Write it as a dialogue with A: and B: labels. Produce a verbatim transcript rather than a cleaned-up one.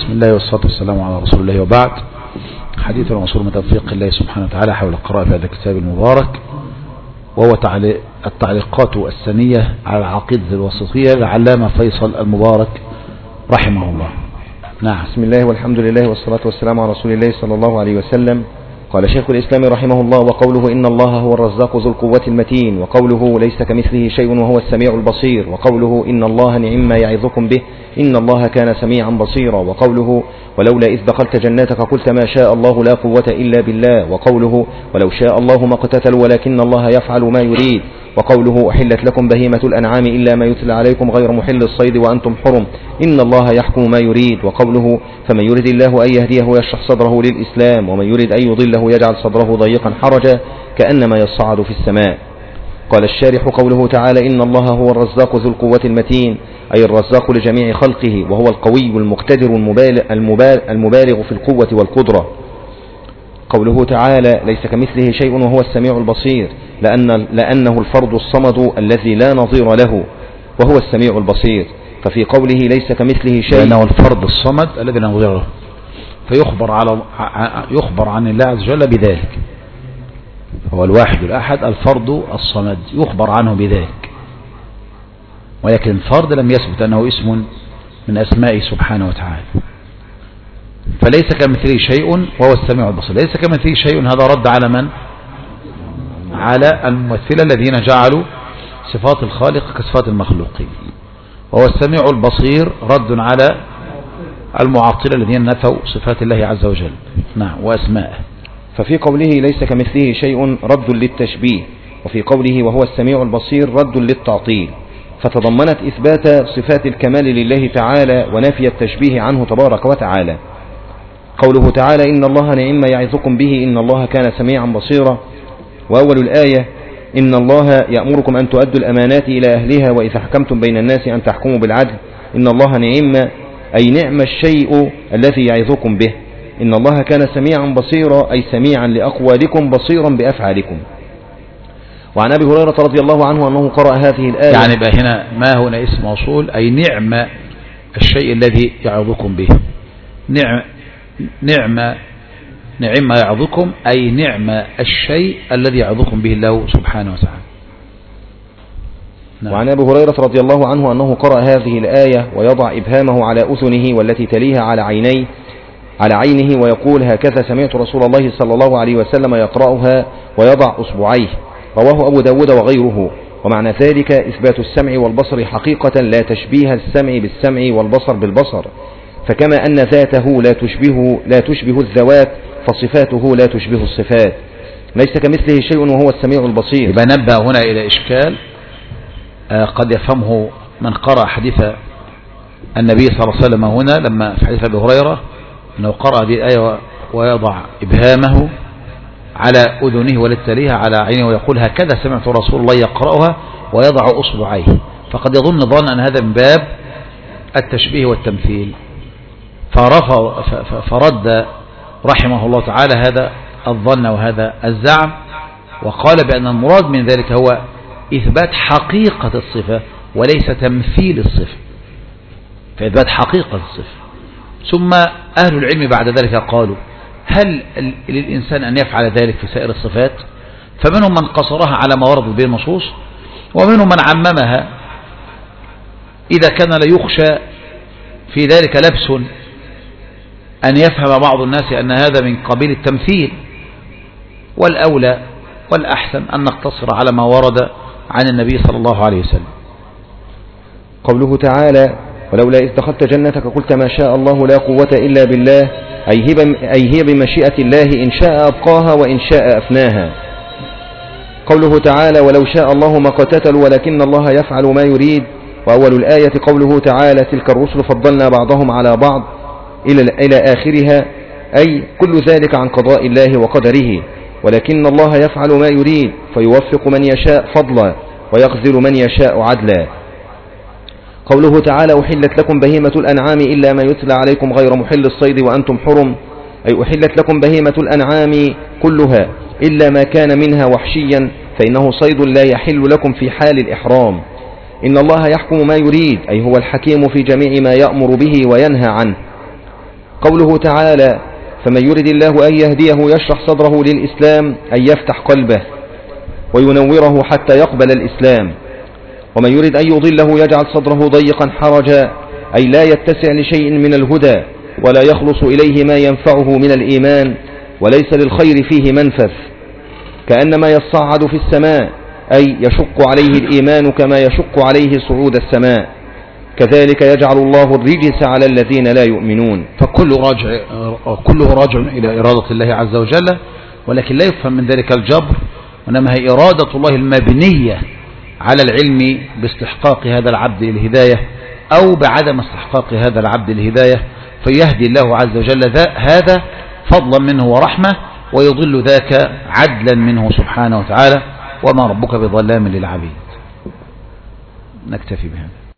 A: بسم الله والصلاة والسلام على رسول الله، وبعد. حديث المنصور من توفيق الله سبحانه وتعالى حول القراءة في هذا الكتاب المبارك، وهو التعليقات السنية على العقيدة الوسطية للعلامة فيصل المبارك رحمه الله.
B: نعم. بسم الله والحمد لله والصلاة والسلام على رسول الله صلى الله عليه وسلم. قال شيخ الإسلام رحمه الله: وقوله إن الله هو الرزاق ذو القوة المتين، وقوله ليس كمثله شيء وهو السميع البصير، وقوله إن الله نعم ما يعظكم به إن الله كان سميعا بصيرا، وقوله ولولا إذ دخلت جنتك قلت ما شاء الله لا قوة إلا بالله، وقوله ولو شاء الله ما اقتتلوا ولكن الله يفعل ما يريد، وقوله أحلت لكم بهيمة الأنعام إلا ما يتلى عليكم غير محل الصيد وأنتم حرم إن الله يحكم ما يريد، وقوله فمن يرد الله أن يهديه يشرح صدره للإسلام ومن يرد أن يضله يجعل صدره ضيقا حرجا كأنما يصعد في السماء. قال الشارح: قوله تعالى إن الله هو الرزاق ذو القوة المتين، أي الرزاق لجميع خلقه، وهو القوي المقتدر المبالغ في القوة والقدرة. قوله تعالى ليس كمثله شيء وهو السميع البصير، لأن لأنه الفرد الصمد الذي لا نظير له، وهو السميع البصير. ففي قوله ليس كمثله شيء
A: لأنه الفرد الصمد الذي لا نظير له، فيخبر على يخبر عن الله عز وجل بذلك، هو الواحد الأحد الفرد الصمد يخبر عنه بذلك، ولكن الفرد لم يثبت أنه اسم من أسمائه سبحانه وتعالى. فليس كمثله شيء وهو السميع البصير. ليس كمثله شيء هذا رد على من؟ على الممثلة الذين جعلوا صفات الخالق كصفات المخلوقين. وهو السميع البصير رد على المعطلة الذين نفوا صفات الله عز وجل نعم وأسماءه.
B: ففي قوله ليس كمثله شيء رد للتشبيه، وفي قوله وهو السميع البصير رد للتعطيل، فتضمنت إثبات صفات الكمال لله تعالى ونفي التشبيه عنه تبارك وتعالى. قوله تعالى إن الله نعم ما يعظكم به إن الله كان سميعا بصيرا، وأول الآية إن الله يأمركم أن تؤدوا الأمانات إلى أهلها وإذا حكمتم بين الناس أن تحكموا بالعدل إن الله نعم أي نعم الشيء الذي يعظكم به. إن الله كان سميعا بصيرا أي سميعا لأقوالكم بصيرا بأفعالكم. وعن أبي هريرة رضي الله عنه أنه قرأ هذه الآية.
A: يعني بقى هنا ما هنا اسم موصول، أي نعم الشيء الذي يعظكم به. نعم نعم نعم ما يعظكم أي نعم الشيء الذي يعظكم به الله سبحانه وتعالى.
B: نعم. وعن أبي هريرة رضي الله عنه أنه قرأ هذه الآية ويضع إبهامه على أذنه والتي تليها على عينيه على عينه ويقول هكذا سمعت رسول الله صلى الله عليه وسلم يقرأها ويضع أصبعيه. رواه أبو داود وغيره. ومعنى ذلك إثبات السمع والبصر حقيقة لا تشبيه السمع بالسمع والبصر بالبصر، فكما أن ذاته لا تشبه لا تشبه الذوات فصفاته لا تشبه الصفات. ليس كمثله شيء وهو السميع البصير.
A: يبقى نبه هنا إلى إشكال قد يفهمه من قرأ حديث النبي صلى الله عليه وسلم هنا، لما في حديث أبي هريرة أنه قرأ هذه الآية ويضع إبهامه على أذنه والتليها على عينه ويقول هكذا سمعت رسول الله يقرأها ويضع أصبعيه، فقد يظن ظن أن هذا من باب التشبيه والتمثيل، فرد رحمه الله تعالى هذا الظن وهذا الزعم، وقال بأن المراد من ذلك هو إثبات حقيقة الصفة وليس تمثيل الصفة، فإثبات حقيقة الصفة. ثم أهل العلم بعد ذلك قالوا هل للإنسان أن يفعل ذلك في سائر الصفات؟ فمنهم من قصرها على ما ورد به النصوص، ومنهم من عممها إذا كان لا يخشى في ذلك لبس أن يفهم بعض الناس أن هذا من قبيل التمثيل، والأولى والأحسن أن نقتصر على ما ورد عن النبي صلى الله عليه وسلم.
B: قوله تعالى ولولا إذ دخلت جنتك قلت ما شاء الله لا قوة إلا بالله، أي هي بمشيئة الله إن شاء أبقاها وإن شاء أفناها. قوله تعالى ولو شاء الله ما قتتلوا ولكن الله يفعل ما يريد. وأول الآية قوله تعالى تلك الرسل فضلنا بعضهم على بعض إلى آخرها، أي كل ذلك عن قضاء الله وقدره، ولكن الله يفعل ما يريد فيوفق من يشاء فضلا ويخذل من يشاء عدلا. قوله تعالى أحلت لكم بهيمة الأنعام إلا ما يتلى عليكم غير محل الصيد وأنتم حرم، أي أحلت لكم بهيمة الأنعام كلها إلا ما كان منها وحشيا فإنه صيد لا يحل لكم في حال الإحرام. إن الله يحكم ما يريد، أي هو الحكيم في جميع ما يأمر به وينهى عنه. وقوله تعالى فمن يرد الله أن يهديه يشرح صدره للإسلام أي يفتح قلبه وينوره حتى يقبل الإسلام، ومن يرد أن يضله يجعل صدره ضيقا حرجا أي لا يتسع لشيء من الهدى ولا يخلص إليه ما ينفعه من الإيمان وليس للخير فيه منفذ، كأنما يصعد في السماء أي يشق عليه الإيمان كما يشق عليه صعود السماء، كذلك يجعل الله الرجس على الذين لا يؤمنون.
A: فكله راجع, كله راجع إلى إرادة الله عز وجل، ولكن لا يفهم من ذلك الجبر، وإنما هي إرادة الله المبنية على العلم باستحقاق هذا العبد الهداية أو بعدم استحقاق هذا العبد الهداية، فيهدي الله عز وجل هذا فضلا منه ورحمة، ويضل ذاك عدلا منه سبحانه وتعالى، وما ربك بظلام للعبيد. نكتفي بهذا.